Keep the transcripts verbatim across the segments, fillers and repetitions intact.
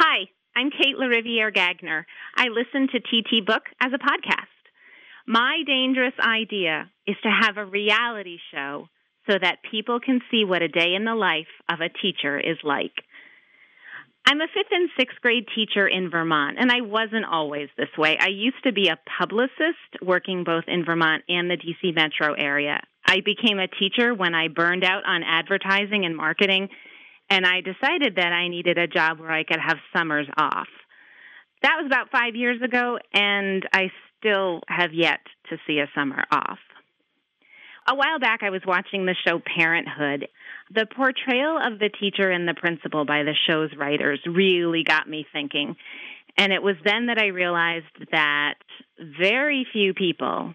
Hi, I'm Kate LaRiviere Gagner. I listen to T T Book as a podcast. My dangerous idea is to have a reality show so that people can see what a day in the life of a teacher is like. I'm a fifth and sixth grade teacher in Vermont, and I wasn't always this way. I used to be a publicist working both in Vermont and the D C metro area. I became a teacher when I burned out on advertising and marketing, and I decided that I needed a job where I could have summers off. That was about five years ago, and I still have yet to see a summer off. A while back, I was watching the show Parenthood. The portrayal of the teacher and the principal by the show's writers really got me thinking. And it was then that I realized that very few people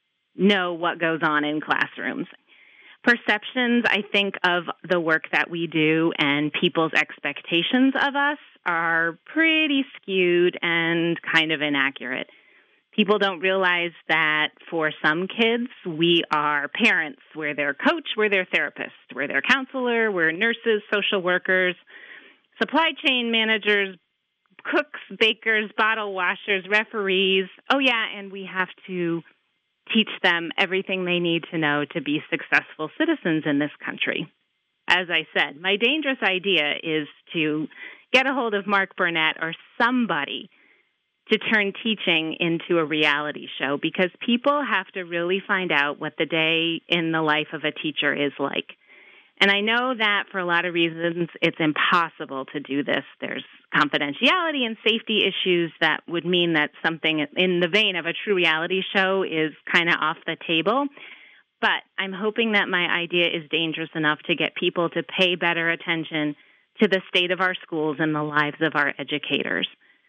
know what goes on in classrooms. Perceptions, I think, of the work that we do and people's expectations of us are pretty skewed and kind of inaccurate. People don't realize that for some kids, we are parents. We're their coach, we're their therapist, we're their counselor, we're nurses, social workers, supply chain managers, cooks, bakers, bottle washers, referees. Oh, yeah, and we have to teach them everything they need to know to be successful citizens in this country. As I said, my dangerous idea is to get a hold of Mark Burnett or somebody to turn teaching into a reality show, because people have to really find out what the day in the life of a teacher is like. And I know that for a lot of reasons, it's impossible to do this. There's confidentiality and safety issues that would mean that something in the vein of a true reality show is kind of off the table. But I'm hoping that my idea is dangerous enough to get people to pay better attention to the state of our schools and the lives of our educators.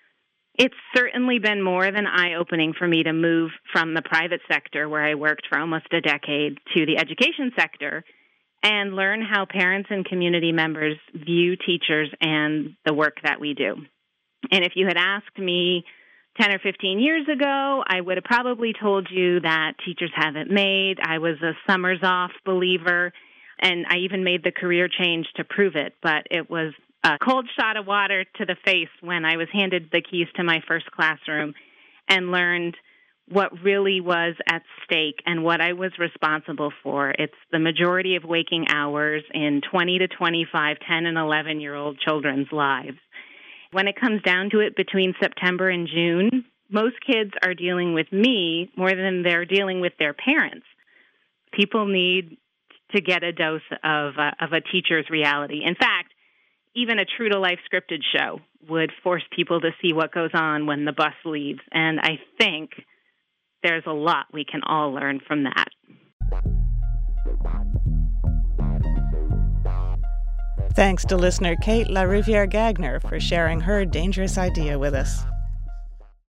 It's certainly been more than eye-opening for me to move from the private sector, where I worked for almost a decade, to the education sector and learn how parents and community members view teachers and the work that we do. And if you had asked me ten or fifteen years ago, I would have probably told you that teachers haven't made. I was a summers off believer, and I even made the career change to prove it, but it was a cold shot of water to the face when I was handed the keys to my first classroom and learned what really was at stake and what I was responsible for. It's the majority of waking hours in twenty to twenty-five, ten and eleven-year-old children's lives. When it comes down to it, between September and June, most kids are dealing with me more than they're dealing with their parents. People need to get a dose of, uh, of a teacher's reality. In fact, even a true-to-life scripted show would force people to see what goes on when the bus leaves. And I think there's a lot we can all learn from that. Thanks to listener Kate LaRiviere Gagner for sharing her dangerous idea with us.